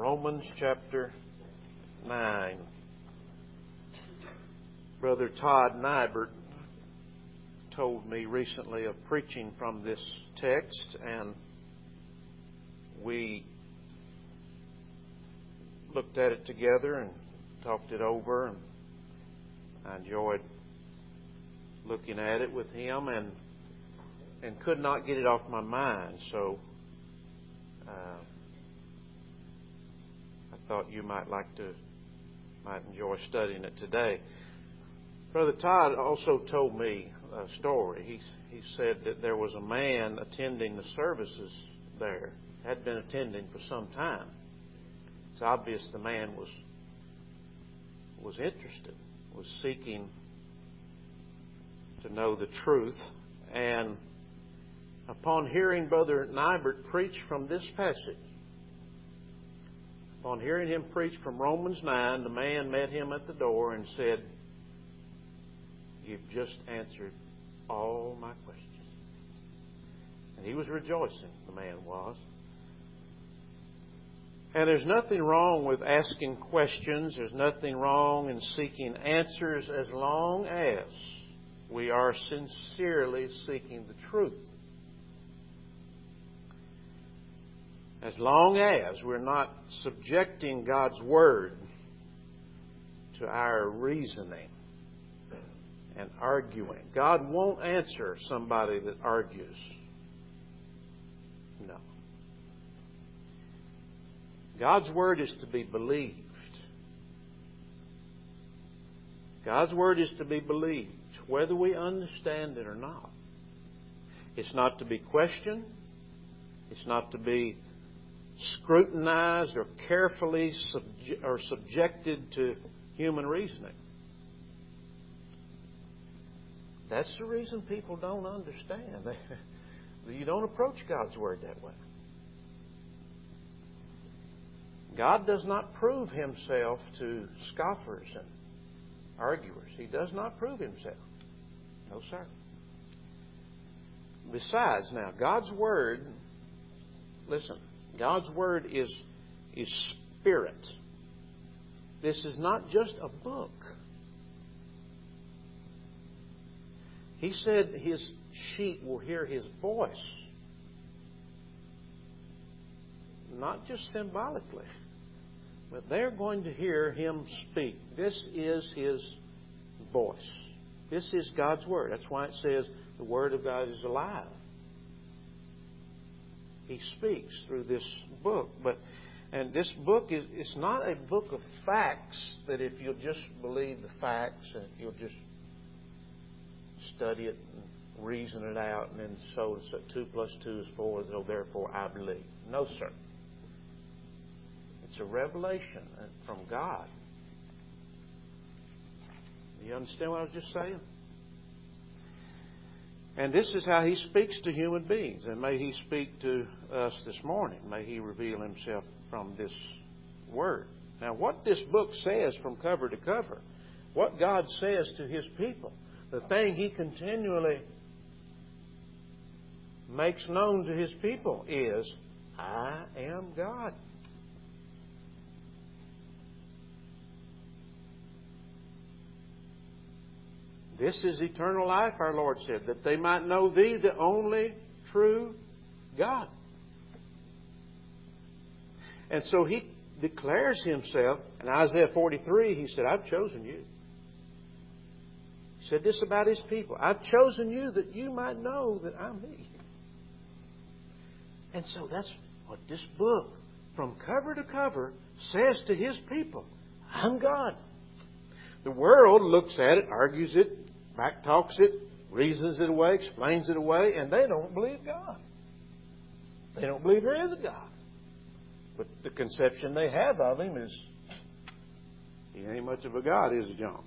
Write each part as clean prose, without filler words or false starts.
Romans chapter 9. Brother Todd Nybert told me recently of preaching from this text, and we looked at it together and talked it over, and I enjoyed looking at it with him and could not get it off my mind. So I thought you might enjoy studying it today. Brother Todd also told me a story. He said that there was a man attending the services there, had been attending for some time. It's obvious the man was interested, was seeking to know the truth. And upon hearing Brother Nybert preach from this passage, upon hearing him preach from Romans 9, the man met him at the door and said, "You've just answered all my questions." And he was rejoicing, the man was. And there's nothing wrong with asking questions. There's nothing wrong in seeking answers as long as we are sincerely seeking the truth. As long as we're not subjecting God's Word to our reasoning and arguing. God won't answer somebody that argues. No. God's Word is to be believed. God's Word is to be believed, whether we understand it or not. It's not to be questioned. It's not to be scrutinized or carefully subjected to human reasoning. That's the reason people don't understand. You don't approach God's Word that way. God does not prove Himself to scoffers and arguers. He does not prove Himself. No, sir. Besides, now, God's Word, listen, God's Word is spirit. This is not just a book. He said His sheep will hear His voice. Not just symbolically, but they're going to hear Him speak. This is His voice. This is God's Word. That's why it says the Word of God is alive. He speaks through this book. And this book it's not a book of facts that if you'll just believe the facts and if you'll just study it and reason it out and then so 2 + 2 is 4, so therefore I believe. No, sir. It's a revelation from God. Do you understand what I was just saying? And this is how He speaks to human beings. And may He speak to us this morning. May He reveal Himself from this Word. Now, what this book says from cover to cover, what God says to His people, the thing He continually makes known to His people is, I am God. This is eternal life, our Lord said, that they might know Thee, the only true God. And so He declares Himself. In Isaiah 43, He said, I've chosen you. He said this about His people. I've chosen you that you might know that I'm He. And so that's what this book, from cover to cover, says to His people. I'm God. The world looks at it, argues it, backtalks it, reasons it away, explains it away, and they don't believe God. They don't believe there is a God. But the conception they have of Him is, He ain't much of a God, is He, John?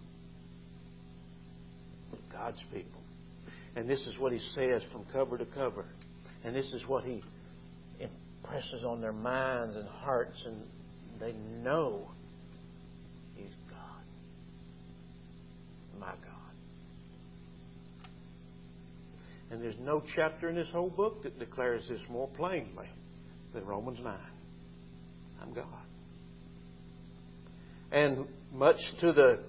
God's people. And this is what He says from cover to cover. And this is what He impresses on their minds and hearts, and they know He's God. My God. And there's no chapter in this whole book that declares this more plainly than Romans 9. I'm God. and much to the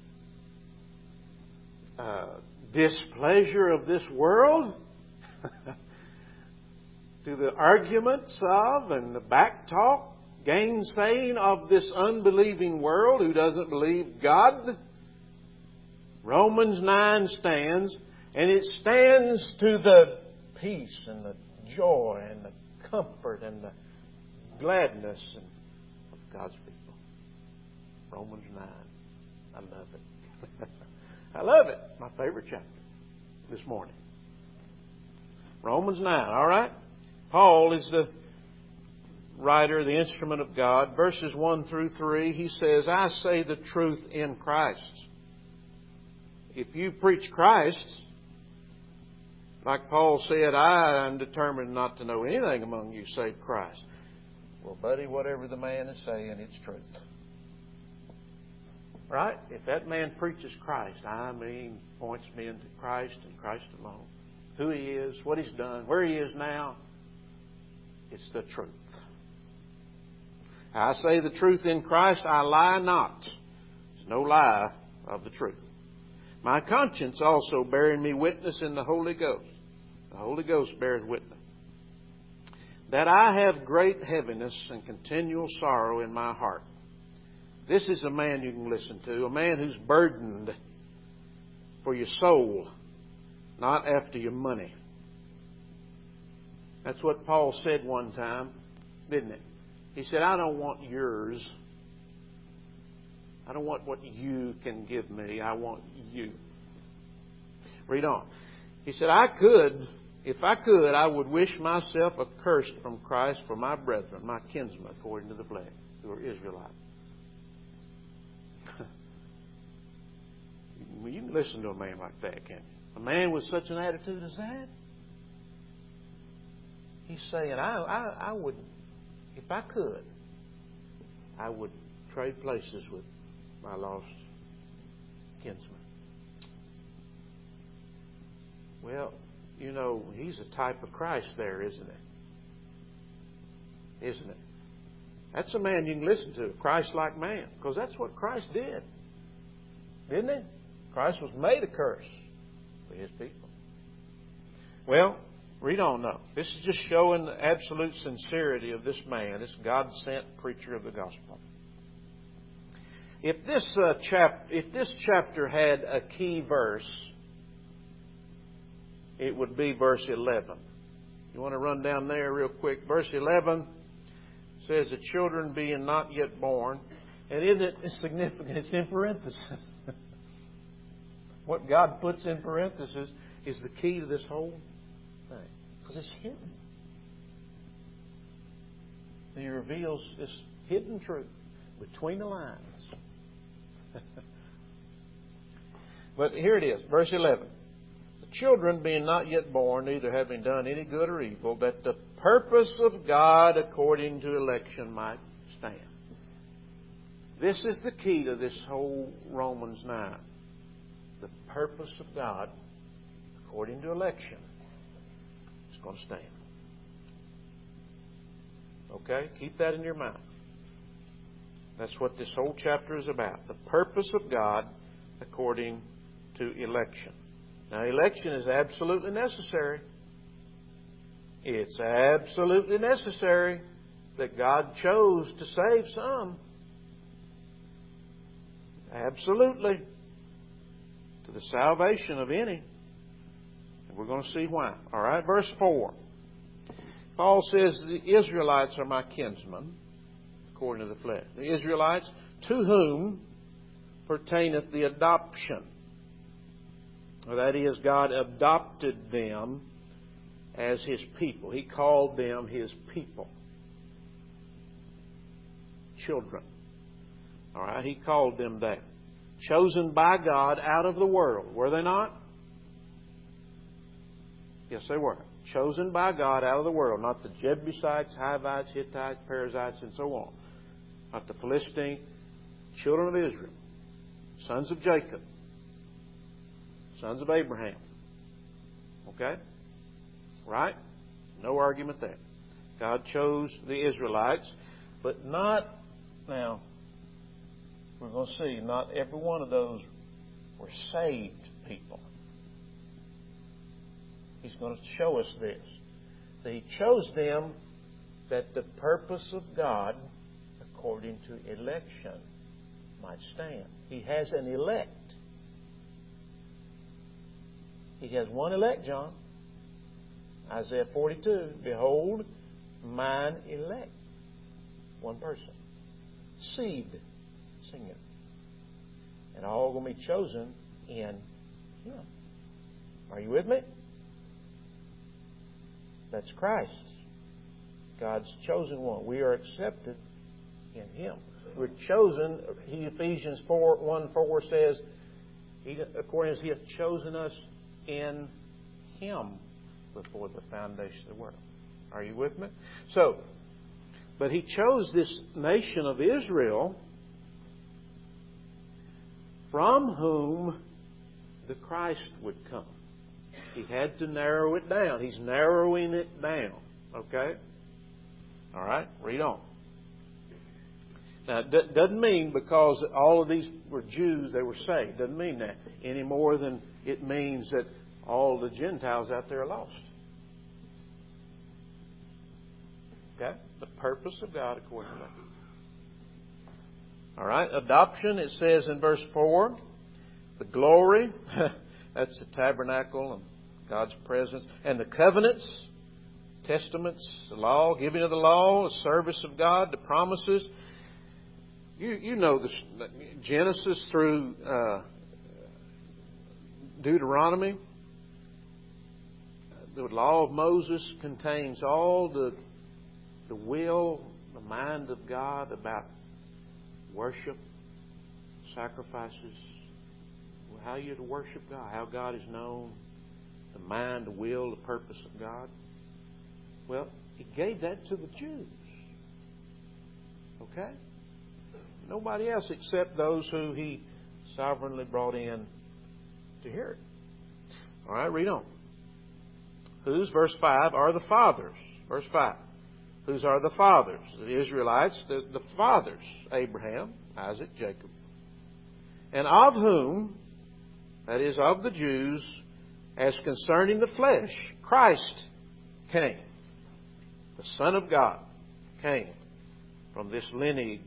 displeasure of this world, to the arguments of and the backtalk, gainsaying of this unbelieving world who doesn't believe God, Romans 9 stands, and it stands to the peace and the joy and the comfort and the gladness of God's people. Romans 9. I love it. I love it. My favorite chapter this morning. Romans 9, all right? Paul is the writer, the instrument of God. Verses 1 through 3, he says, I say the truth in Christ. If you preach Christ, like Paul said, I am determined not to know anything among you save Christ. Well, buddy, whatever the man is saying, it's truth. Right? If that man preaches Christ, points me into Christ and Christ alone. Who He is, what He's done, where He is now, it's the truth. I say the truth in Christ, I lie not. There's no lie of the truth. My conscience also bearing me witness in the Holy Ghost. The Holy Ghost bears witness. That I have great heaviness and continual sorrow in my heart. This is a man you can listen to, a man who's burdened for your soul, not after your money. That's what Paul said one time, didn't it? He said, I don't want yours. I don't want what you can give me. I want you. Read on. He said, if I could, I would wish myself accursed from Christ for my brethren, my kinsmen, according to the flesh, who are Israelites. Well, you can listen to a man like that, can't you? A man with such an attitude as that? He's saying, I would, if I could, I would trade places with my lost kinsman. Well, you know, he's a type of Christ there, isn't it? Isn't it? That's a man you can listen to, a Christ-like man, because that's what Christ did. Didn't he? Christ was made a curse for His people. Well, read on now. This is just showing the absolute sincerity of this man, this God-sent preacher of the gospel. If this chapter had a key verse, it would be verse 11. You want to run down there real quick? Verse 11 says, the children being not yet born. And isn't it significant? It's in parentheses. What God puts in parentheses is the key to this whole thing. Because it's hidden. He reveals this hidden truth between the lines. But here it is, verse 11. The children being not yet born, neither having done any good or evil, that the purpose of God according to election might stand. This is the key to this whole Romans 9. The purpose of God according to election is going to stand. Okay? Keep that in your mind. That's what this whole chapter is about. The purpose of God according to election. Now, election is absolutely necessary. It's absolutely necessary that God chose to save some. Absolutely. To the salvation of any. And we're going to see why. All right, verse 4. Paul says, the Israelites are my kinsmen, according to the flesh. The Israelites, to whom pertaineth the adoption. Or that is, God adopted them as His people. He called them His people. Children. All right, He called them that. Chosen by God out of the world. Were they not? Yes, they were. Chosen by God out of the world. Not the Jebusites, Hivites, Hittites, Perizzites, and so on. Not the Philistines. Children of Israel. Sons of Jacob. Sons of Abraham. Okay? Right? No argument there. God chose the Israelites, but not... Now, we're going to see not every one of those were saved people. He's going to show us this. That He chose them that the purpose of God, according to election, might stand. He has an elect. He has one elect, John. Isaiah 42, behold, mine elect. One person. Seed. Sing it. And all going to be chosen in Him. Are you with me? That's Christ. God's chosen one. We are accepted in Him. We're chosen. Ephesians 1:4 says, according as He hath chosen us in Him before the foundation of the world. Are you with me? So, but He chose this nation of Israel, from whom the Christ would come. He had to narrow it down. He's narrowing it down. Okay? All right? Read on. Now, it doesn't mean because all of these were Jews, they were saved. Doesn't mean that any more than it means that all the Gentiles out there are lost. Okay? The purpose of God according to that. All right? Adoption, it says in verse 4, the glory, that's the tabernacle and God's presence, and the covenants, testaments, the law, giving of the law, the service of God, the promises. You know this, Genesis through Deuteronomy. The law of Moses contains all the will, the mind of God about worship, sacrifices, how you're to worship God, how God is known, the mind, the will, the purpose of God. Well, He gave that to the Jews. Okay? Nobody else except those who He sovereignly brought in to hear it. All right, read on. Whose, verse 5, are the fathers? Verse 5. Whose are the fathers? The Israelites, the fathers. Abraham, Isaac, Jacob. And of whom, that is, of the Jews, as concerning the flesh, Christ came. The Son of God came from this lineage,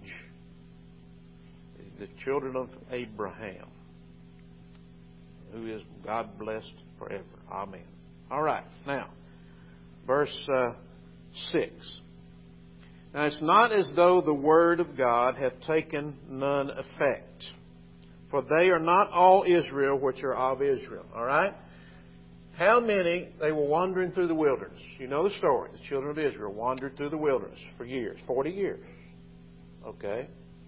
the children of Abraham, who is God blessed forever. Amen. All right. Now, verse 6. Now, it's not as though the word of God hath taken none effect. For they are not all Israel which are of Israel. All right? How many, they were wandering through the wilderness. You know the story. The children of Israel wandered through the wilderness for years, 40 years. Okay?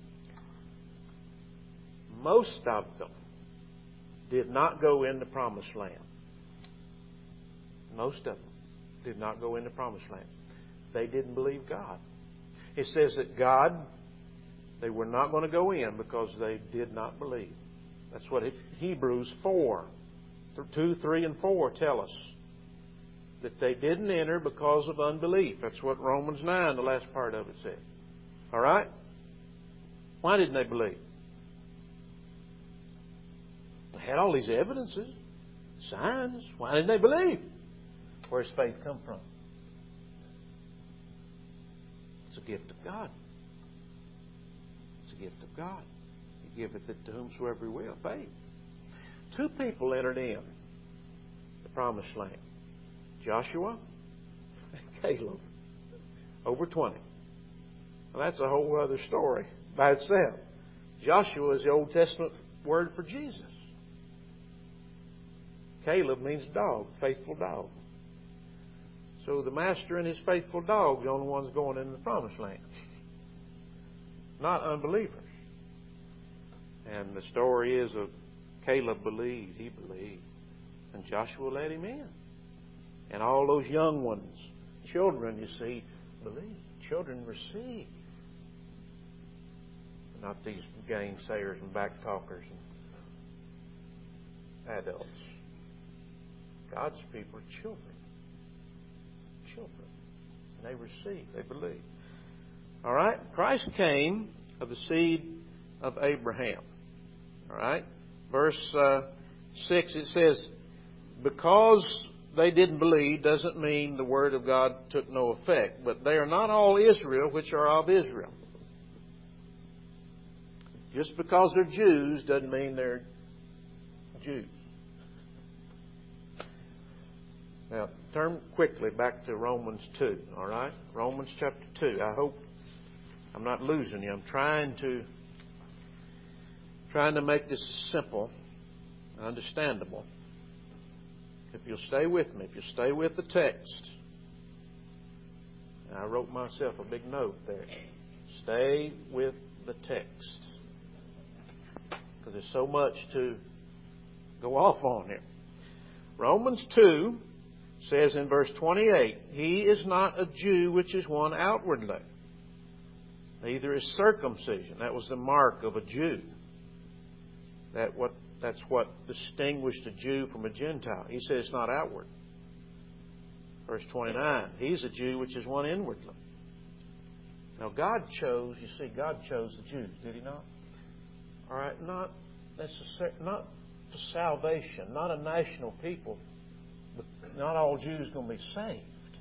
Most of them did not go in the promised land. Most of them did not go in the promised land. They didn't believe God. It says that God, they were not going to go in because they did not believe. That's what Hebrews 4, 2, 3, and 4 tell us. That they didn't enter because of unbelief. That's what Romans 9, the last part of it said. All right? Why didn't they believe? They had all these evidences, signs. Why didn't they believe? Where's faith come from? It's a gift of God. It's a gift of God. He giveth it to whomsoever He will. Faith. 2 people entered in the promised land. Joshua and Caleb. Over 20. Well, that's a whole other story by itself. Joshua is the Old Testament word for Jesus. Caleb means dog, faithful dog. So the master and his faithful dog are the only ones going into the promised land. Not unbelievers. And the story is of Caleb believed. He believed. And Joshua let him in. And all those young ones, children, you see, believe. Children receive. Not these gainsayers and backtalkers and adults. God's people are children. Children. And they receive. They believe. All right? Christ came of the seed of Abraham. All right? Verse 6, it says, because they didn't believe doesn't mean the Word of God took no effect. But they are not all Israel which are of Israel. Just because they're Jews doesn't mean they're Jews. Now, turn quickly back to Romans 2, all right? Romans chapter 2. I hope I'm not losing you. I'm trying to make this simple, understandable. If you'll stay with me, if you'll stay with the text. I wrote myself a big note there. Stay with the text. Because there's so much to go off on here. Romans 2 says in verse 28, He is not a Jew which is one outwardly. Neither is circumcision. That was the mark of a Jew. That's what distinguished a Jew from a Gentile. He says it's not outward. Verse 29, He's a Jew which is one inwardly. Now God chose the Jews, did He not? All right, not for salvation, not a national people. But not all Jews are going to be saved.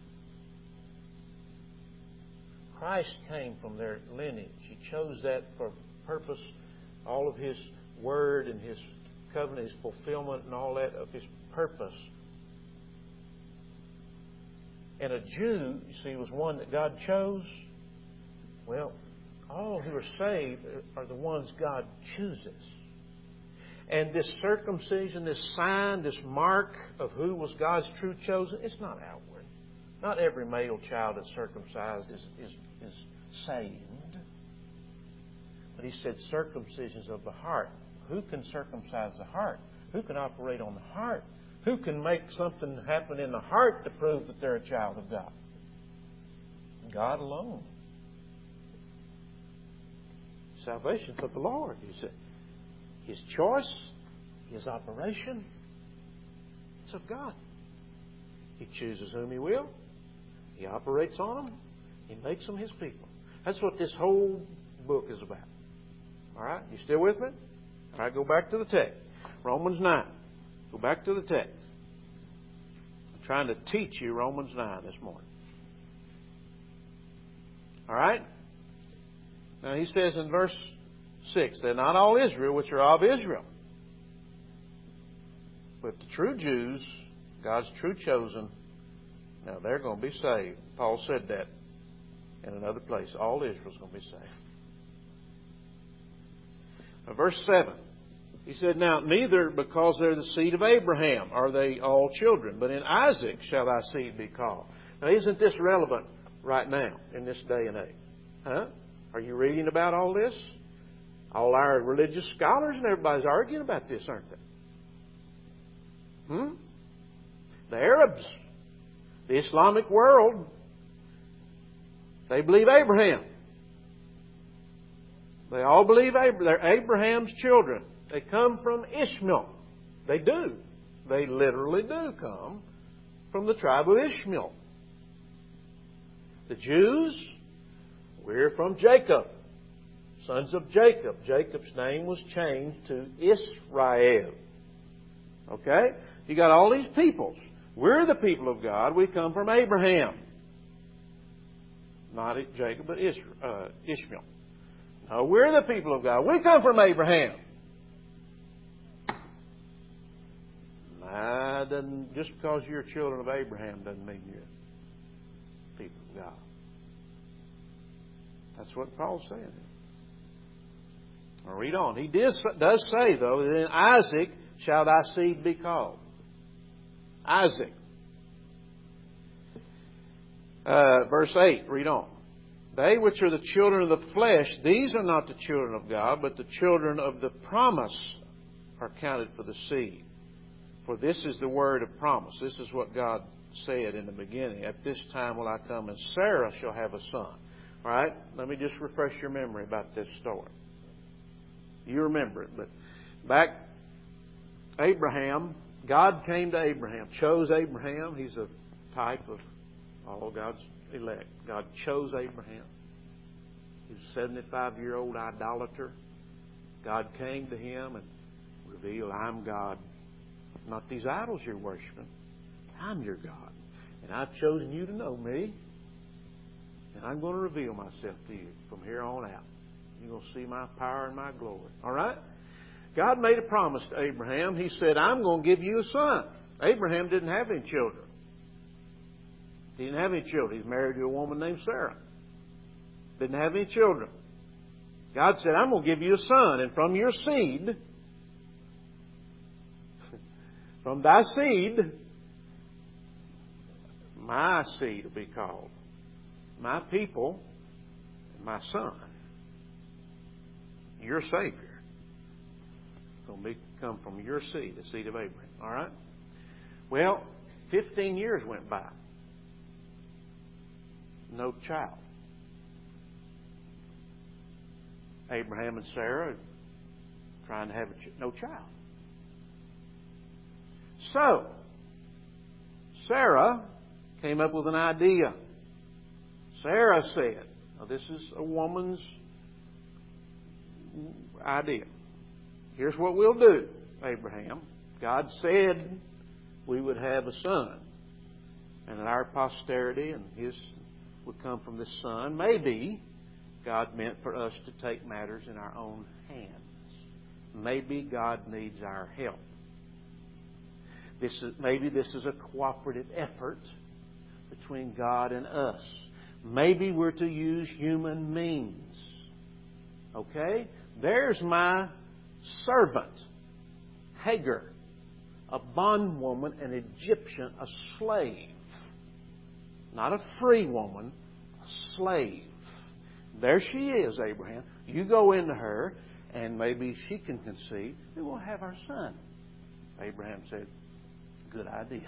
Christ came from their lineage. He chose that for purpose, all of His Word and His covenant, His fulfillment and all that of His purpose. And a Jew, you see, was one that God chose. Well, all who are saved are the ones God chooses. And this circumcision, this sign, this mark of who was God's true chosen, it's not outward. Not every male child that's circumcised is saved. But He said circumcisions of the heart. Who can circumcise the heart? Who can operate on the heart? Who can make something happen in the heart to prove that they're a child of God? God alone. Salvation's of the Lord, He said. His choice, His operation, it's of God. He chooses whom He will. He operates on them. He makes them His people. That's what this whole book is about. All right? You still with me? All right, go back to the text. Romans 9. Go back to the text. I'm trying to teach you Romans 9 this morning. All right? Now he says in verse 6, they're not all Israel which are of Israel. But the true Jews, God's true chosen, now they're going to be saved. Paul said that in another place. All Israel's going to be saved. Now, verse 7, he said, now neither because they're the seed of Abraham are they all children, but in Isaac shall thy seed be called. Now isn't this relevant right now in this day and age? Huh? Are you reading about all this? All our religious scholars and everybody's arguing about this, aren't they? The Arabs, the Islamic world, they believe Abraham. They all believe they're Abraham's children. They come from Ishmael. They do. They literally do come from the tribe of Ishmael. The Jews, we're from Jacob, sons of Jacob. Jacob's name was changed to Israel. Okay? You got all these peoples. We're the people of God. We come from Abraham. Not Jacob, but Ishmael. No, we're the people of God. We come from Abraham. Just because you're children of Abraham doesn't mean you're people of God. That's what Paul's saying. I'll read on. He does say, though, that in Isaac shall thy seed be called. Isaac. Verse 8, read on. They which are the children of the flesh, these are not the children of God, but the children of the promise are counted for the seed. For this is the word of promise. This is what God said in the beginning. At this time will I come, and Sarah shall have a son. All right? Let me just refresh your memory about this story. You remember it, but back Abraham, God came to Abraham, chose Abraham. He's a type of all God's elect. God chose Abraham. He was a 75-year-old idolater. God came to him and revealed, I'm God. Not these idols you're worshiping. I'm your God. And I've chosen you to know me. And I'm going to reveal myself to you from here on out. You're going to see my power and my glory. All right? God made a promise to Abraham. He said, I'm going to give you a son. Abraham didn't have any children. He didn't have any children. He's married to a woman named Sarah. Didn't have any children. God said, I'm going to give you a son, and from your seed, from thy seed, my seed will be called. My people, and my son, your Savior, will come from your seed, the seed of Abraham. All right? Well, 15 years went by. No child. Abraham and Sarah trying to have no child. So, Sarah came up with an idea. Sarah said, now this is a woman's idea. Here's what we'll do, Abraham. God said we would have a son, and that our posterity and his would come from this son. Maybe God meant for us to take matters in our own hands. Maybe God needs our help. Maybe this is a cooperative effort between God and us. Maybe we're to use human means. Okay? There's my servant, Hagar, a bondwoman, an Egyptian, a slave. Not a free woman, a slave. There she is, Abraham. You go into her, and maybe she can conceive, and we'll have our son. Abraham said, good idea.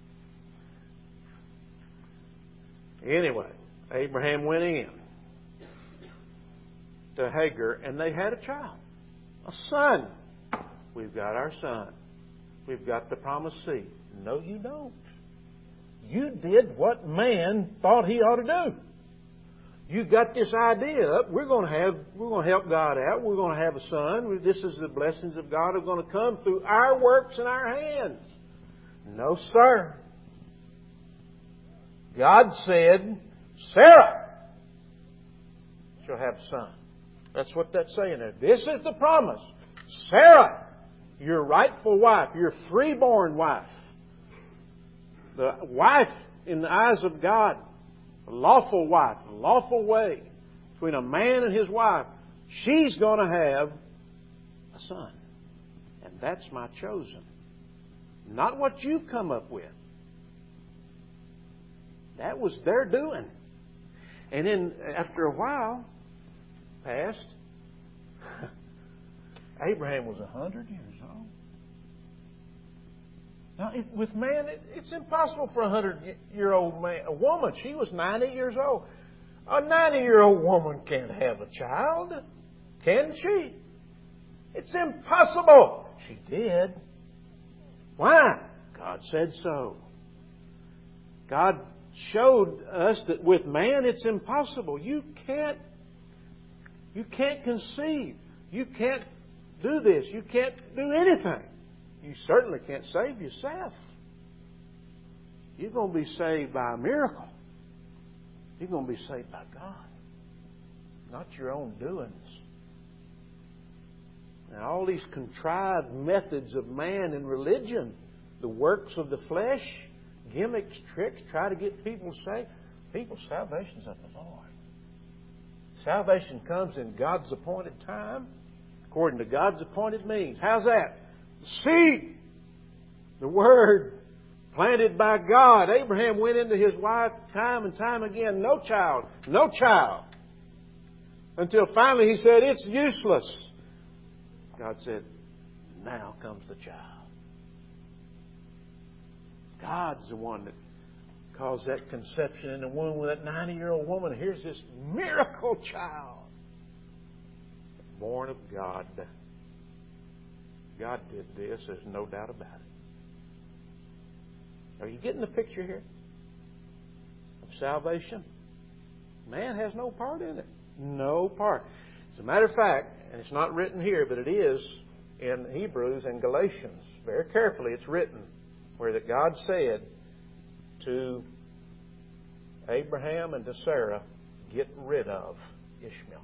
Anyway, Abraham went in to Hagar, and they had a child, a son. We've got our son. We've got the promised seed. No, you don't. You did what man thought he ought to do. You got this idea up. We're going to help God out. We're going to have a son. This is the blessings of God are going to come through our works and our hands. No, sir. God said, Sarah shall have a son. That's what that's saying there. This is the promise. Sarah, your rightful wife, your freeborn wife, the wife in the eyes of God, a lawful wife, a lawful way between a man and his wife, she's going to have a son. And that's my chosen. Not what you come up with. That was their doing. And then after a while passed, Abraham was 100 years old. Now, with man, it's impossible for a 100-year-old man. A woman, she was 90 years old. A 90-year-old woman can't have a child, can she? It's impossible. She did. Why? God said so. God showed us that with man it's impossible. You can't conceive. You can't do this. You can't do anything. You certainly can't save yourself. You're going to be saved by a miracle. You're going to be saved by God. Not your own doings. Now, all these contrived methods of man and religion, the works of the flesh, gimmicks, tricks, try to get people saved. People's salvation's of the Lord. Salvation comes in God's appointed time, according to God's appointed means. How's that? Seed, the Word, planted by God. Abraham went into his wife time and time again. No child. No child. Until finally he said, it's useless. God said, now comes the child. God's the one that caused that conception in the womb with that 90-year-old woman. Here's this miracle child. Born of God. God did this. There's no doubt about it. Are you getting the picture here of salvation? Man has no part in it. No part. It's a matter of fact, and it's not written here, but it is in Hebrews and Galatians. Very carefully it's written where that God said to Abraham and to Sarah, get rid of Ishmael.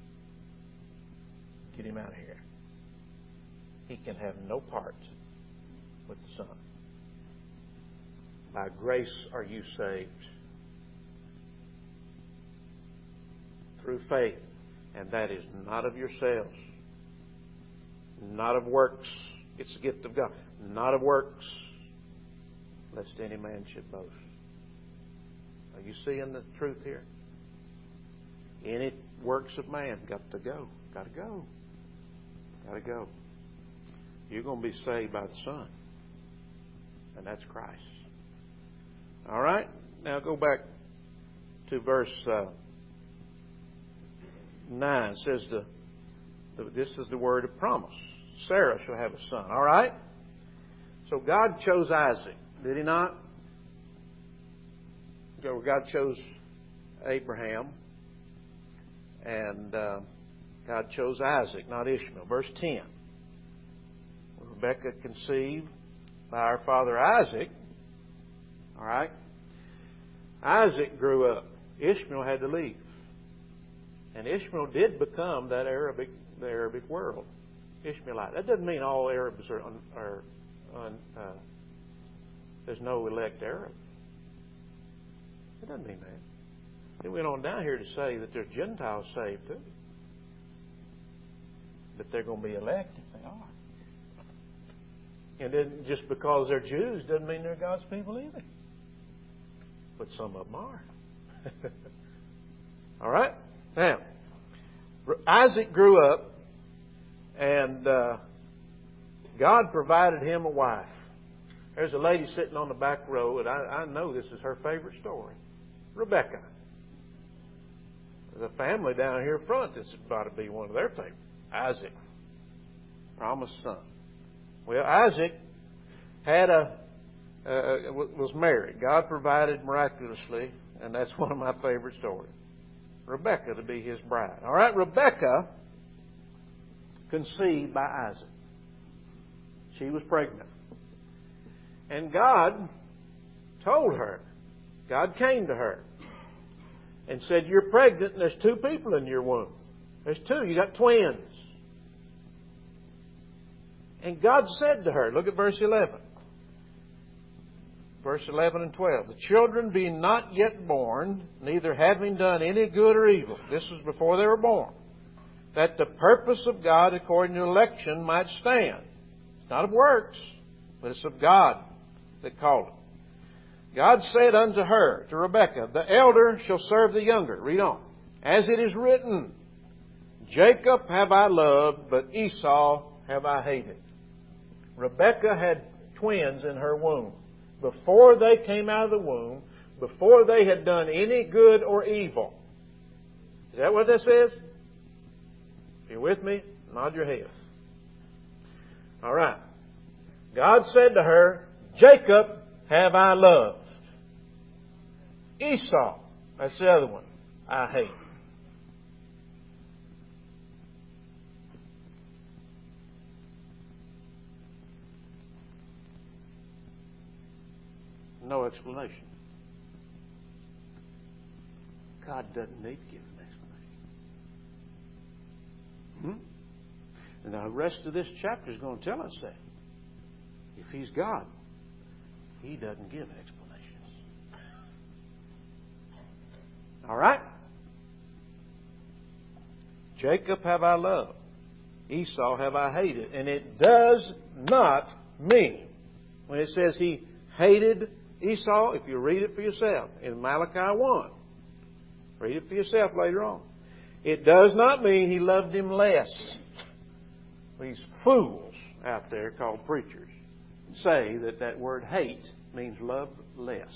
Get him out of here. He can have no part with the Son. By grace are you saved through faith, and that is not of yourselves, not of works. It's a gift of God. Not of works, lest any man should boast. Are you seeing the truth here? Any works of man got to go. Got to go. Got to go. You're going to be saved by the Son, and that's Christ. All right? Now go back to verse 9. It says, this is the word of promise. Sarah shall have a son. All right? So God chose Isaac. Did He not? God chose Abraham. And God chose Isaac, not Ishmael. Verse 10. Rebekah conceived by our father Isaac. All right? Isaac grew up. Ishmael had to leave. And Ishmael did become the Arabic world. Ishmaelite. That doesn't mean all Arabs are there's no elect Arab. It doesn't mean that. It went on down here to say that there's Gentiles saved too. But they're going to be elect if they are. And then just because they're Jews doesn't mean they're God's people either. But some of them are. All right? Now, Isaac grew up, and God provided him a wife. There's a lady sitting on the back row, and I know this is her favorite story. Rebekah. There's a family down here front that's about to be one of their favorites. Isaac. Promised son. Well, Isaac had was married. God provided miraculously, and that's one of my favorite stories. Rebekah to be his bride. All right, Rebekah conceived by Isaac. She was pregnant. And God told her, God came to her and said, you're pregnant and there's two people in your womb. There's two. You got twins. And God said to her, look at verse 11. Verse 11 and 12. The children being not yet born, neither having done any good or evil. This was before they were born. That the purpose of God according to election might stand. It's not of works, but it's of God that called it. God said unto her, to Rebekah, the elder shall serve the younger. Read on. As it is written, Jacob have I loved, but Esau have I hated. Rebekah had twins in her womb. Before they came out of the womb, before they had done any good or evil. Is that what that says? If you're with me, nod your head. All right. God said to her, Jacob have I loved. Esau, that's the other one, I hate. No explanation. God doesn't need to give an explanation. And the rest of this chapter is going to tell us that. If He's God, He doesn't give explanations. All right? Jacob have I loved. Esau have I hated. And it does not mean, when it says he hated Esau, if you read it for yourself in Malachi 1, read it for yourself later on. It does not mean he loved him less. These fools out there called preachers say that that word hate means love less.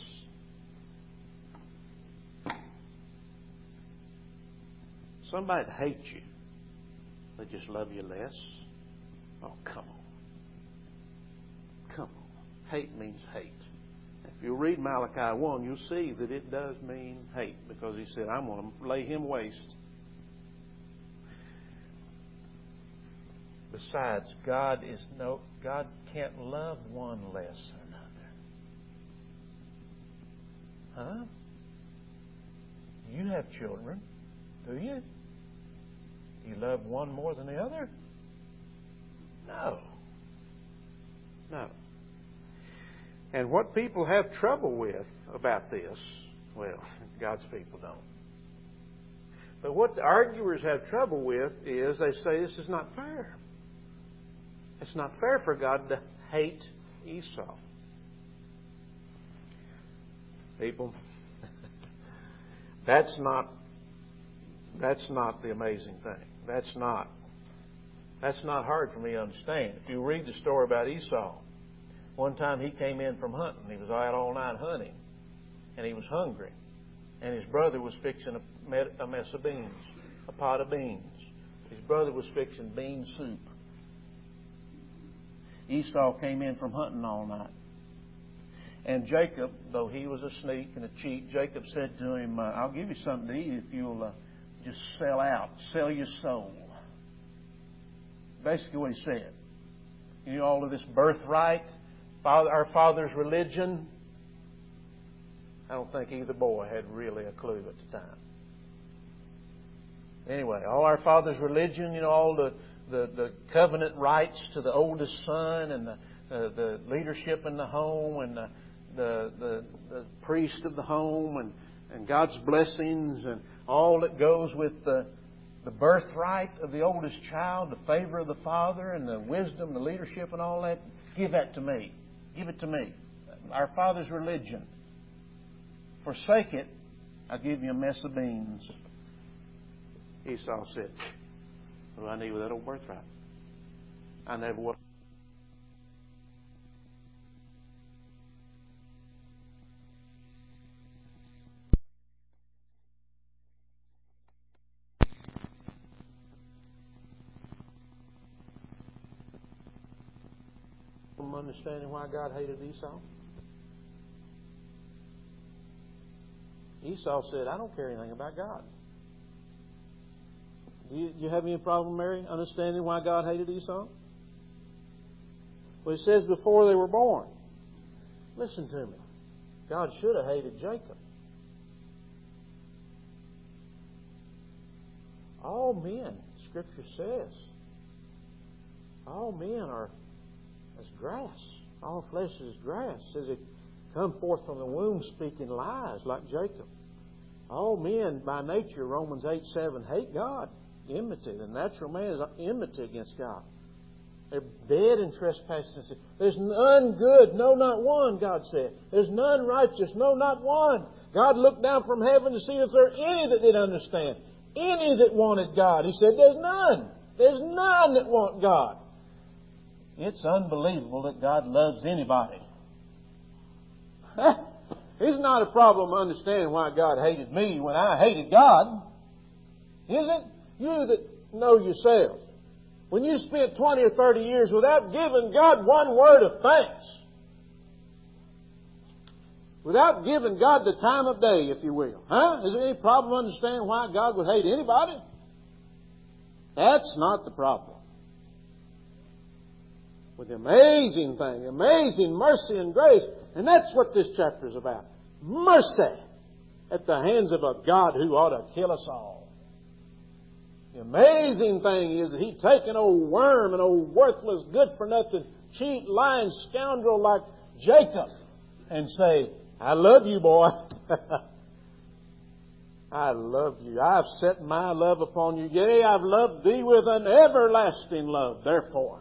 Somebody that hates you, they just love you less. Oh, come on. Come on. Hate means hate. If you read Malachi 1, you'll see that it does mean hate, because he said, I'm going to lay him waste. Besides, God can't love one less than another. Huh? You have children, do you? You love one more than the other? No. No. And what people have trouble with about this, well, God's people don't. But what the arguers have trouble with is they say this is not fair. It's not fair for God to hate Esau. People, that's not the amazing thing. That's not hard for me to understand. If you read the story about Esau, one time he came in from hunting. He was out all night hunting, and he was hungry. And his brother was fixing a mess of beans, a pot of beans. His brother was fixing bean soup. Esau came in from hunting all night. And Jacob, though he was a sneak and a cheat, Jacob said to him, I'll give you something to eat if you'll just sell your soul. Basically what he said. You know, all of this birthright, our father's religion. I don't think either boy had really a clue at the time. Anyway, all our father's religion, you know, all the covenant rights to the oldest son and the leadership in the home and the priest of the home and God's blessings and all that goes with the birthright of the oldest child, the favor of the father and the wisdom, the leadership and all that. Give that to me. Give it to me. Our father's religion. Forsake it, I'll give you a mess of beans. Esau said, what do I need with that old birthright? I never will. Understanding why God hated Esau? Esau said, I don't care anything about God. Do you have any problem, Mary, understanding why God hated Esau? Well, it says before they were born. Listen to me. God should have hated Jacob. All men, Scripture says, all men are as grass. All flesh is grass. It says it come forth from the womb speaking lies like Jacob. All men by nature, Romans 8:7, hate God. Enmity. The natural man is enmity against God. They're dead in trespasses and sin. There's none good, no, not one, God said. There's none righteous, no, not one. God looked down from heaven to see if there were any that did understand. Any that wanted God. He said, there's none. There's none that want God. It's unbelievable that God loves anybody. It's not a problem understanding why God hated me when I hated God. Is it? You that know yourself. When you spent 20 or 30 years without giving God one word of thanks. Without giving God the time of day, if you will. Huh? Is there any problem understanding why God would hate anybody? That's not the problem. With the amazing thing, amazing mercy and grace. And that's what this chapter is about. Mercy at the hands of a God who ought to kill us all. The amazing thing is that He'd take an old worm, an old worthless, good-for-nothing, cheat, lying scoundrel like Jacob and say, I love you, boy. I love you. I've set my love upon you. Yea, I've loved thee with an everlasting love. Therefore,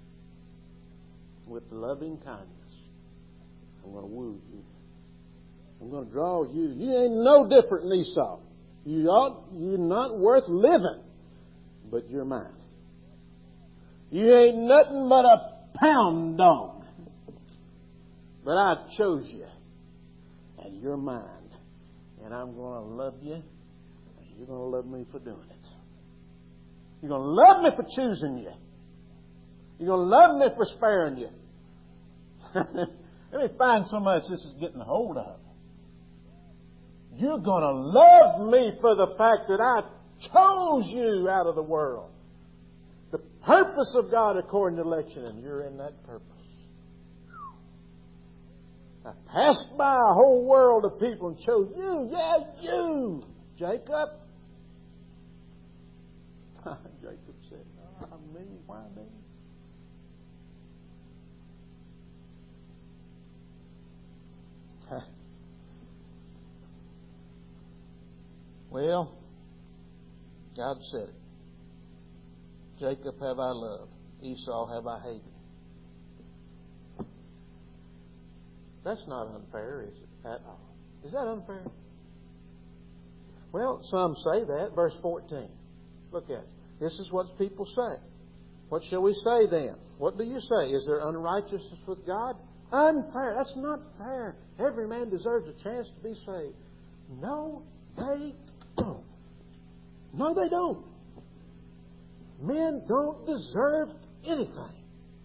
with loving kindness, I'm going to woo you. I'm going to draw you. You ain't no different than Esau. You're not worth living, but you're mine. You ain't nothing but a pound dog. But I chose you, and you're mine. And I'm going to love you, and you're going to love me for doing it. You're going to love me for choosing you. You're going to love me for sparing you. Let me find so much this is getting a hold of. You're going to love me for the fact that I chose you out of the world. The purpose of God according to election, and you're in that purpose. I passed by a whole world of people and chose you. Yeah, you, Jacob. Jacob said, me? Why me? Well, God said it. Jacob have I loved, Esau have I hated. That's not unfair, is it, at all? Is that unfair? Well, some say that. Verse 14. Look at it. This is what people say. What shall we say then? What do you say? Is there unrighteousness with God? Unfair. That's not fair. Every man deserves a chance to be saved. No, they don't. No, they don't. Men don't deserve anything.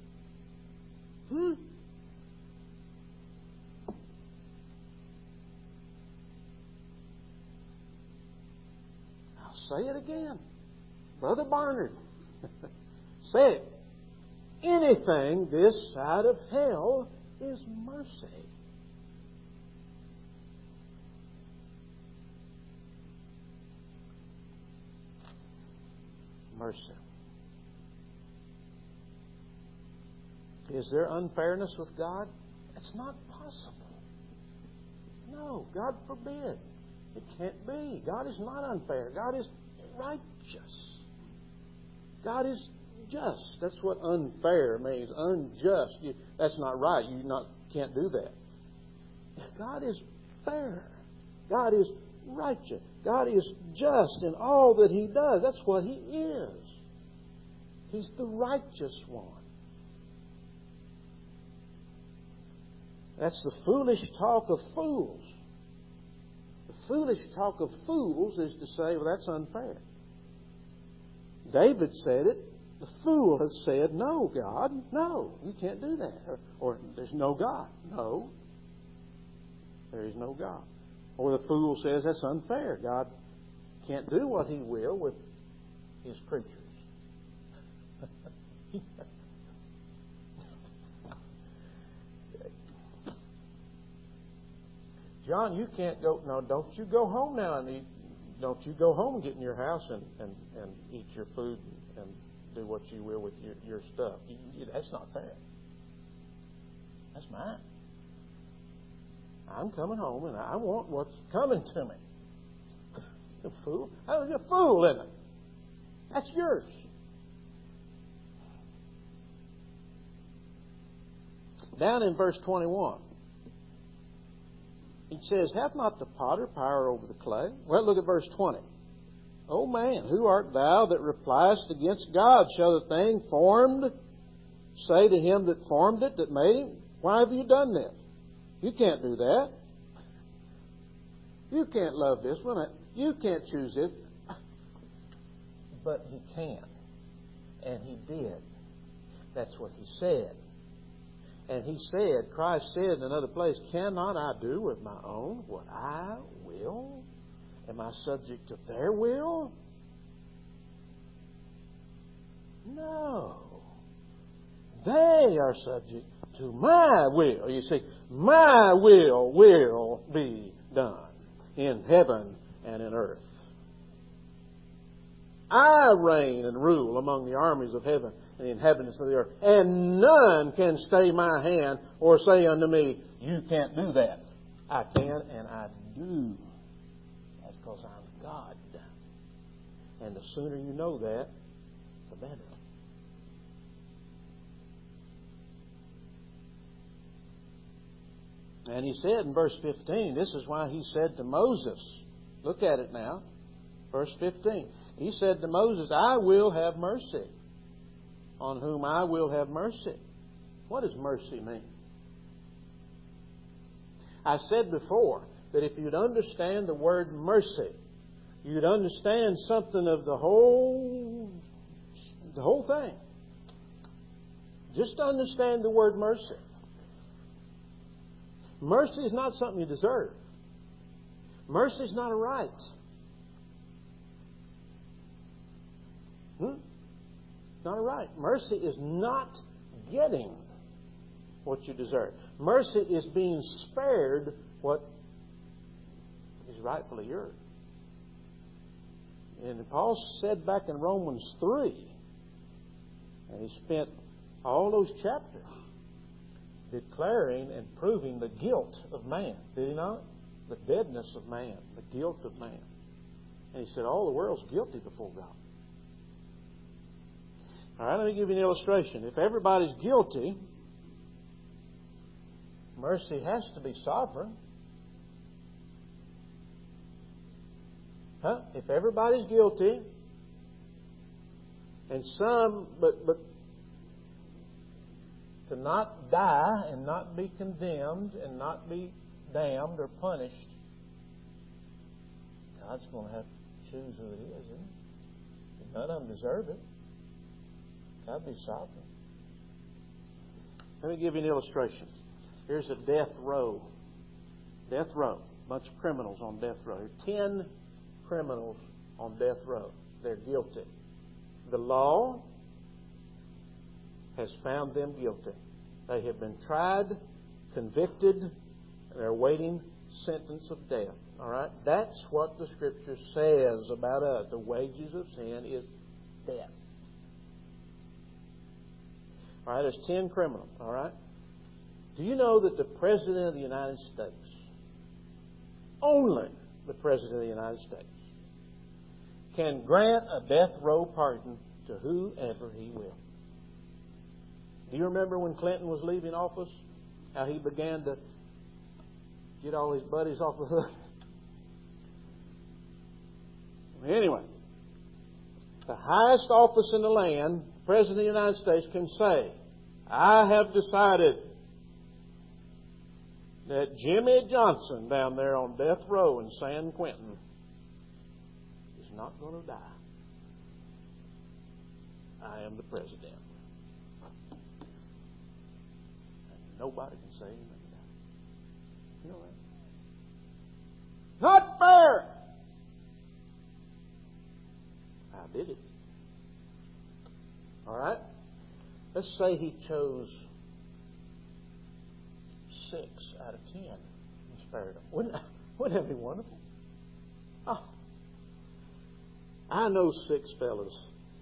I'll say it again. Brother Barnard said, anything this side of hell is mercy. Mercy. Is there unfairness with God? It's not possible. No, God forbid. It can't be. God is not unfair. God is righteous. God is just. That's what unfair means. Unjust. That's not right. You can't do that. God is fair. God is righteous. God is just in all that He does. That's what He is. He's the righteous one. That's the foolish talk of fools. The foolish talk of fools is to say, well, that's unfair. David said it. The fool has said, no, God, no, you can't do that. Or there's no God. No, there is no God. Or the fool says, that's unfair. God can't do what He will with His creatures. John, you can't go. No, don't you go home now and eat. Don't you go home and get in your house and eat your food and do what you will with your stuff. That's not fair. That's mine. I'm coming home and I want what's coming to me. You fool. You're a fool, isn't it? That's yours. Down in verse 21. He says, hath not the potter power over the clay? Well, look at verse 20. O man, who art thou that repliest against God? Shall the thing formed say to him that formed it, that made him, why have you done this? You can't do that. You can't love this one. You can't choose it. But He can. And He did. That's what He said. And He said, Christ said in another place, cannot I do with my own what I will? Am I subject to their will? No. They are subject to my will. You see, my will be done in heaven and in earth. I reign and rule among the armies of heaven and the inhabitants of the earth. And none can stay my hand or say unto me, you can't do that. I can and I do. That's because I'm God. And the sooner you know that, the better. And He said in verse 15, this is why He said to Moses, look at it now, verse 15. He said to Moses, I will have mercy on whom I will have mercy. What does mercy mean? I said before that if you'd understand the word mercy, you'd understand something of the whole thing. Just to understand the word mercy. Mercy is not something you deserve. Mercy is not a right. It's not right. Mercy is not getting what you deserve. Mercy is being spared what is rightfully yours. And Paul said back in Romans 3, and he spent all those chapters declaring and proving the guilt of man. Did he not? The deadness of man, the guilt of man. And he said all the world's guilty before God. All right, let me give you an illustration. If everybody's guilty, mercy has to be sovereign. If everybody's guilty, and some, but to not die and not be condemned and not be damned or punished, God's going to have to choose who it is, isn't He? None of them deserve it. God be sovereign. Let me give you an illustration. Here's a death row. Death row. A bunch of criminals on death row. There are 10 criminals on death row. They're guilty. The law has found them guilty. They have been tried, convicted, and they're awaiting sentence of death. All right? That's what the Scripture says about us. The wages of sin is death. All right, there's 10 criminals. All right? Do you know that the President of the United States, only the President of the United States, can grant a death row pardon to whoever he will? Do you remember when Clinton was leaving office, how he began to get all his buddies off the hook? Anyway, the highest office in the land, the President of the United States can say, I have decided that Jimmy Johnson down there on death row in San Quentin is not going to die. I am the President. And nobody can say anything about it. You know that? Not fair! I did it. All right? Let's say he chose 6 out of 10 and spared them. Wouldn't that be wonderful? Oh, I know 6 fellas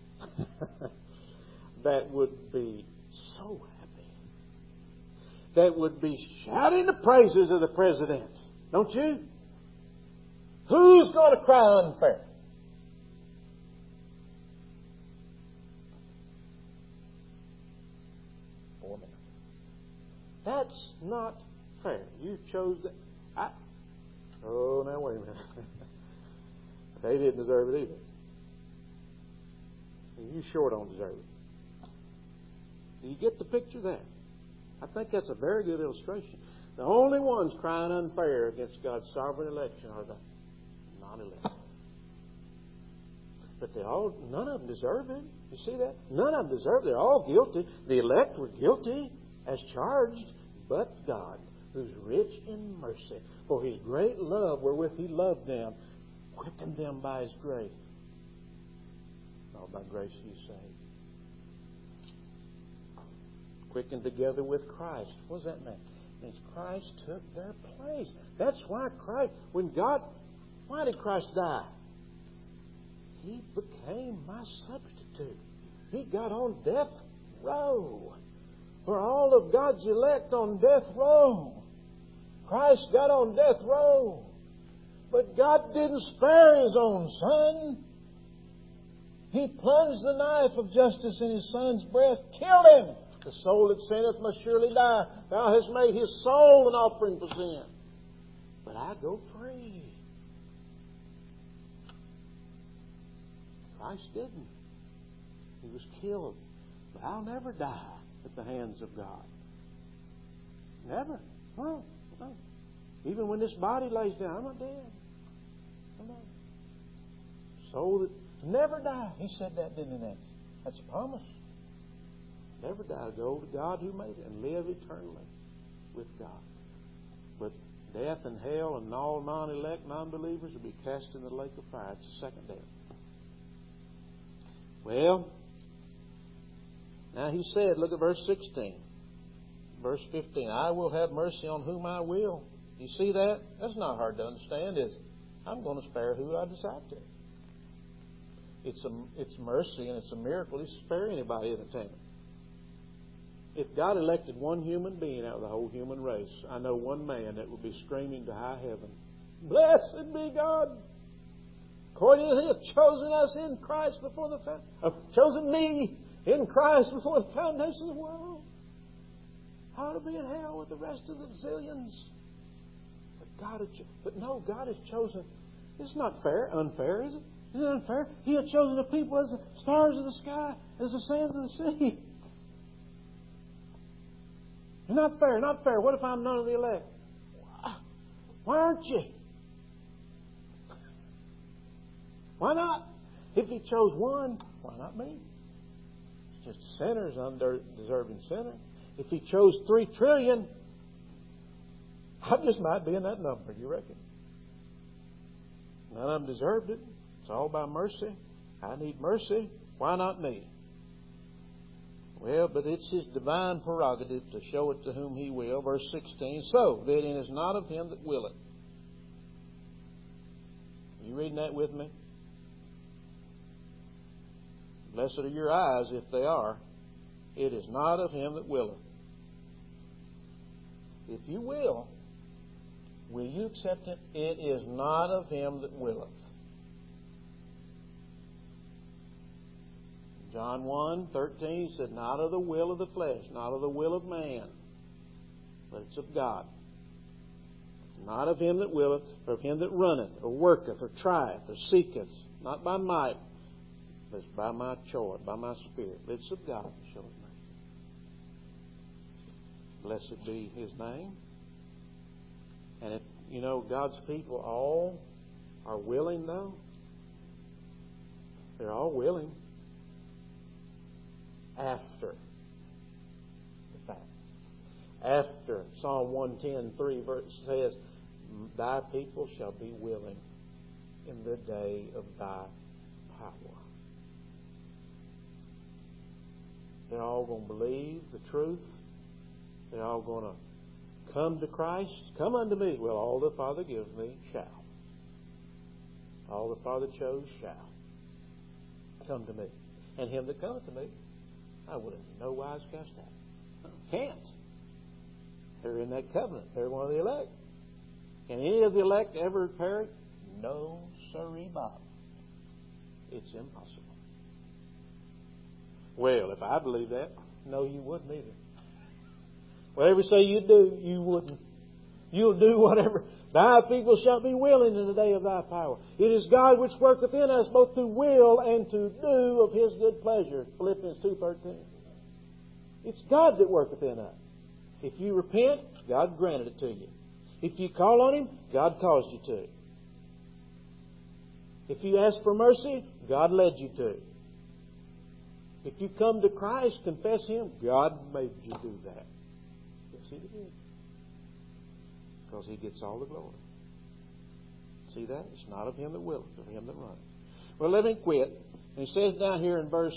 that would be so happy. That would be shouting the praises of the President. Don't you? Who's going to cry unfair? That's not fair. You chose that. Oh, now wait a minute. They didn't deserve it either. You sure don't deserve it. Do you get the picture there? I think that's a very good illustration. The only ones crying unfair against God's sovereign election are the non-elected. But none of them deserve it. You see that? None of them deserve it. They're all guilty. The elect were guilty as charged, but God, who's rich in mercy, for His great love wherewith He loved them, quickened them by His grace. All by grace you saved. Quickened together with Christ. What does that mean? It means Christ took their place. That's why why did Christ die? He became my substitute. He got on death row. For all of God's elect on death row. Christ got on death row. But God didn't spare His own Son. He plunged the knife of justice in His Son's breast, killed Him. The soul that sinneth must surely die. Thou hast made His soul an offering for sin. But I go free. Christ didn't. He was killed. But I'll never die at the hands of God. Never. No. Even when this body lays down, I'm not dead. I'm not. Soul that never die. He said that, didn't he, Nancy? That's a promise. Never die. Go to God who made it and live eternally with God. But death and hell and all non-elect, non-believers will be cast in the lake of fire. It's the second death. Well, Now He said, look at verse 16. Verse 15, I will have mercy on whom I will. You see that? That's not hard to understand, is it? I'm going to spare who I decide to. It's mercy and it's a miracle. He spare anybody in the temple. If God elected one human being out of the whole human race, I know one man that would be screaming to high heaven, blessed be God, according to He hath chosen us in Christ before the chosen me in Christ before the foundation of the world. How to be in hell with the rest of the zillions. But no, God has chosen. It's not fair, unfair, is it? Is it unfair? He had chosen the people as the stars of the sky, as the sands of the sea. Not fair, not fair. What if I'm none of the elect? Why aren't you? Why not? If He chose one, why not me? It's just a sinner, an undeserving sinner. If He chose 3 trillion, I just might be in that number, you reckon? None of them deserved it. It's all by mercy. I need mercy. Why not me? Well, but it's His divine prerogative to show it to whom He will. Verse 16, so that it is not of him that willeth. Are you reading that with me? Blessed are your eyes if they are. It is not of him that willeth. If you will you accept it? It is not of him that willeth. John 1:13 said, not of the will of the flesh, not of the will of man, but it's of God. It's not of him that willeth, or of him that runneth, or worketh, or trieth, or seeketh, not by might, but it's by my choice, by my Spirit. But it's of God that showeth mercy. Blessed be His name. And if, God's people all are willing, though. They're all willing. After the fact. After Psalm 110:3 verse says, thy people shall be willing in the day of thy power. They're all going to believe the truth. They're all going to come to Christ. Come unto me. Well, all the Father gives me shall. All the Father chose shall come to me. And him that cometh to me, I would in no wise cast out. Can't. They're in that covenant. They're one of the elect. Can any of the elect ever perish? No, sirree, Bob. It's impossible. Well, if I believe that, no, you wouldn't either. Whatever say you do, you wouldn't. You'll do whatever. Thy people shall be willing in the day of thy power. It is God which worketh in us both to will and to do of His good pleasure. Philippians 2:13. It's God that worketh in us. If you repent, God granted it to you. If you call on Him, God caused you to. If you ask for mercy, God led you to. If you come to Christ, confess Him, God made you do that. Yes, He did. Because He gets all the glory. See that? It's not of him that willeth, but of him that runneth. Well, let me quit. And he says down here in verse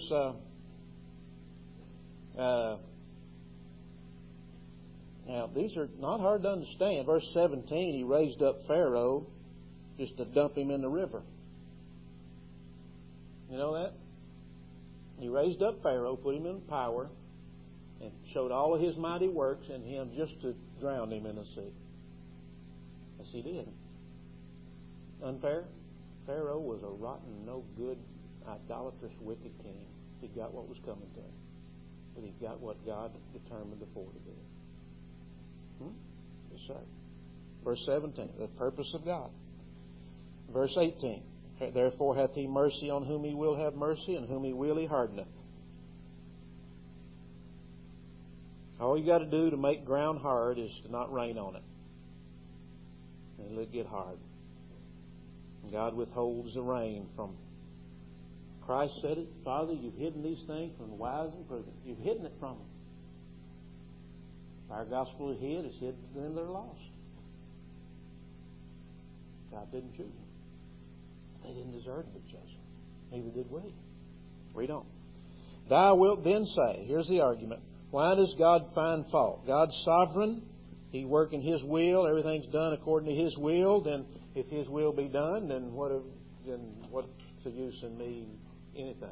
now, these are not hard to understand. Verse 17, He raised up Pharaoh just to dump him in the river. You know that? He raised up Pharaoh, put him in power, and showed all of his mighty works in him just to drown him in the sea. Yes, he did. Unfair? Pharaoh was a rotten, no good, idolatrous, wicked king. He got what was coming to him. But he got what God determined before to do. Yes, sir. Verse 17, the purpose of God. Verse 18, therefore hath He mercy on whom He will have mercy, and whom He will He hardeneth. All you got to do to make ground hard is to not rain on it. And it'll get hard. And God withholds the rain from. Christ said it, Father, you've hidden these things from the wise and prudent. You've hidden it from them. If our gospel is hid, it's hid to them that are lost. God didn't choose them. They didn't deserve to be chosen. Neither did we. We don't. Thou wilt then say, here's the argument, why does God find fault? God's sovereign. He working His will. Everything's done according to His will. Then if His will be done, then what's the use in me anything?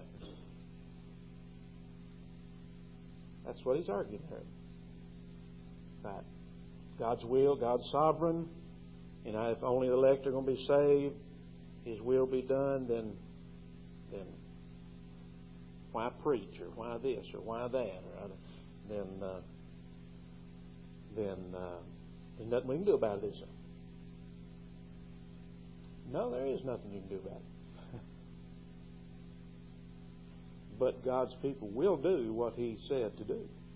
That's what he's arguing here. Right. God's will, God's sovereign. And if only the elect are going to be saved, His will be done, then why preach, or why this, or why that, or then there's nothing we can do about it, is there? No, there is nothing you can do about it. But God's people will do what He said to do.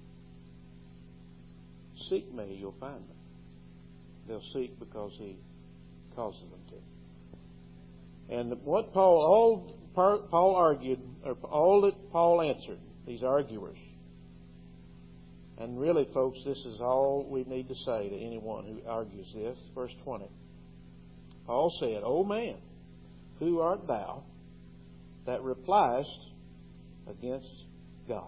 Seek me, you'll find me. They'll seek because He causes them to. And what Paul argued, or all that Paul answered, these arguers. And really, folks, this is all we need to say to anyone who argues this. Verse 20. Paul said, O man, who art thou that repliest against God?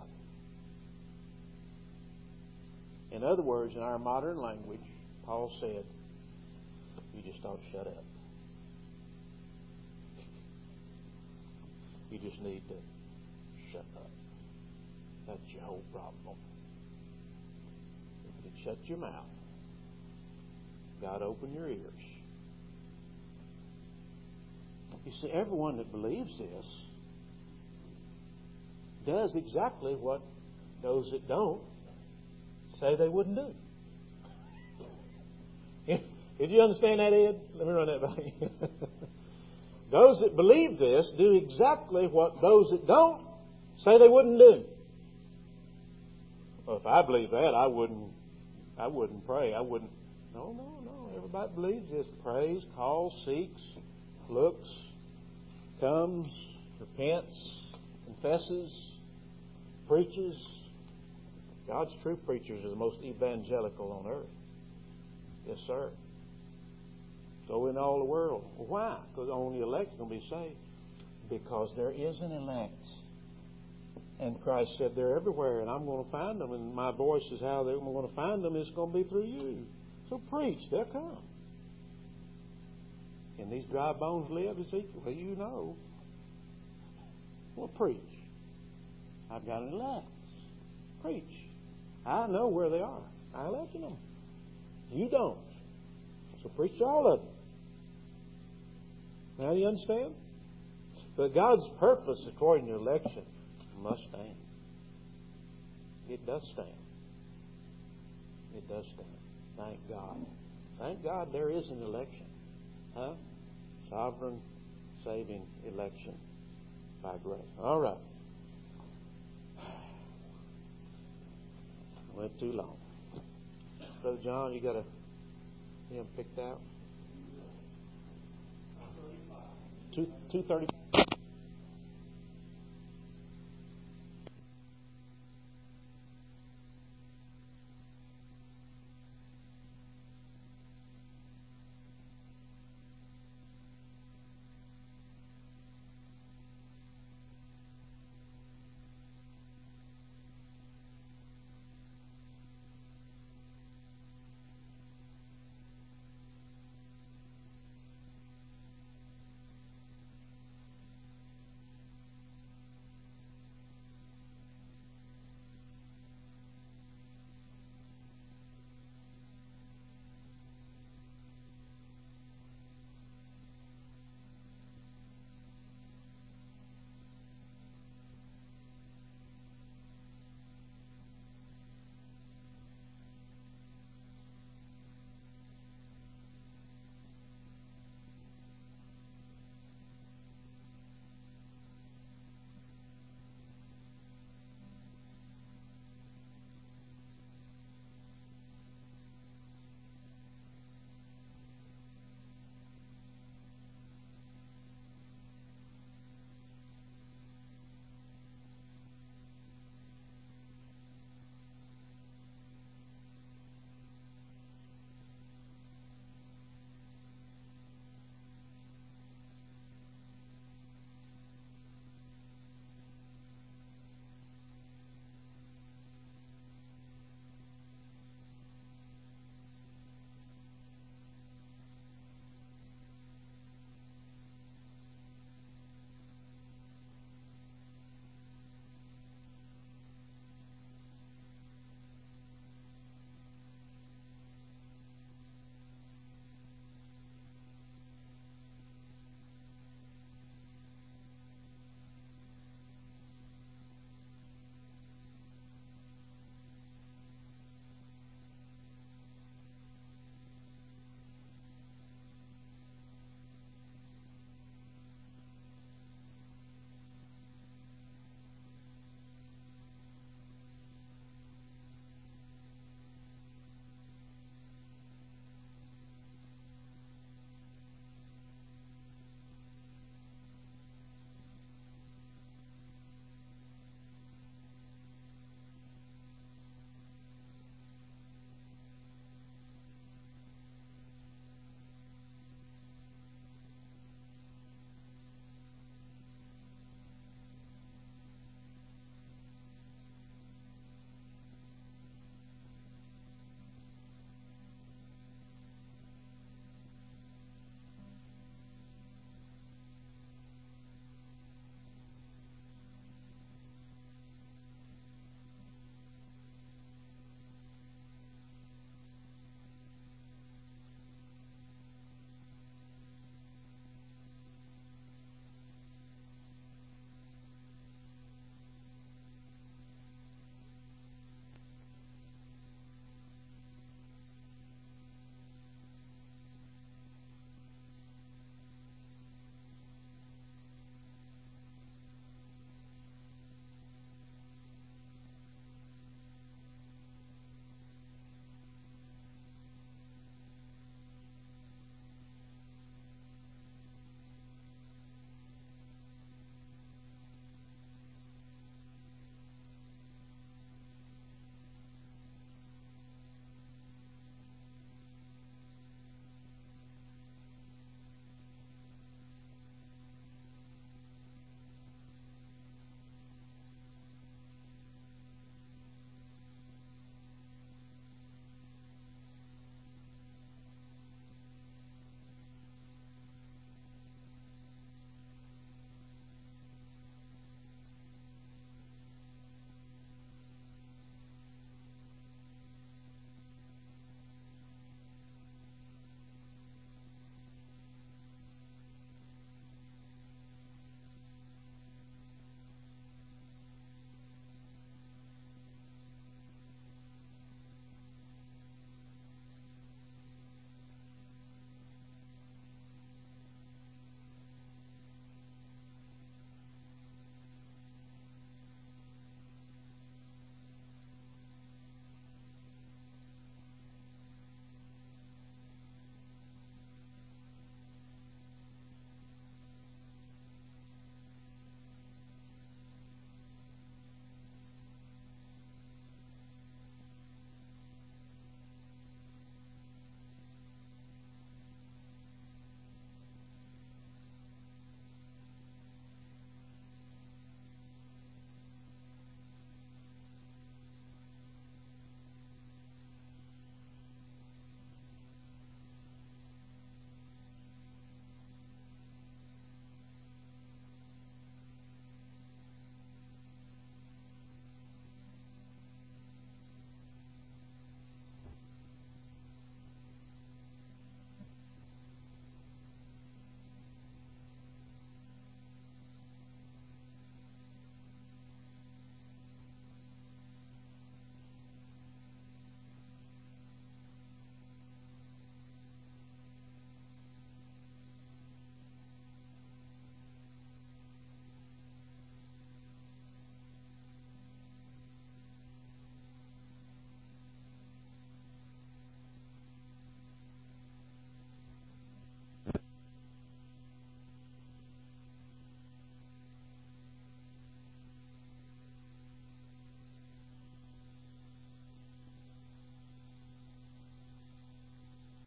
In other words, in our modern language, Paul said, you just ought to shut up. You just need to shut up. That's your whole problem. If you shut your mouth, God open your ears. You see, everyone that believes this does exactly what those that don't say they wouldn't do. Did you understand that, Ed? Let me run that by you. Those that believe this do exactly what those that don't say they wouldn't do. Well, if I believe that, I wouldn't pray. I wouldn't. No. Everybody believes this. Prays, calls, seeks, looks, comes, repents, confesses, preaches. God's true preachers are the most evangelical on earth. Yes, sir. Go in all the world. Well, why? Because only the elect are going to be saved. Because there is an elect. And Christ said they're everywhere, and I'm going to find them. And my voice is how they're going to find them. It's going to be through you. So preach. They'll come. Can these dry bones live, Ezekiel? Well, you know. Well, preach. I've got an elect. Preach. I know where they are. I let you know. You don't. So preach to all of them. Now you understand? But God's purpose, according to election, must stand. It does stand. It does stand. Thank God. Thank God there is an election. Huh? Sovereign, saving election by grace. All right. Went too long. Brother John, you got him picked out? 2:35.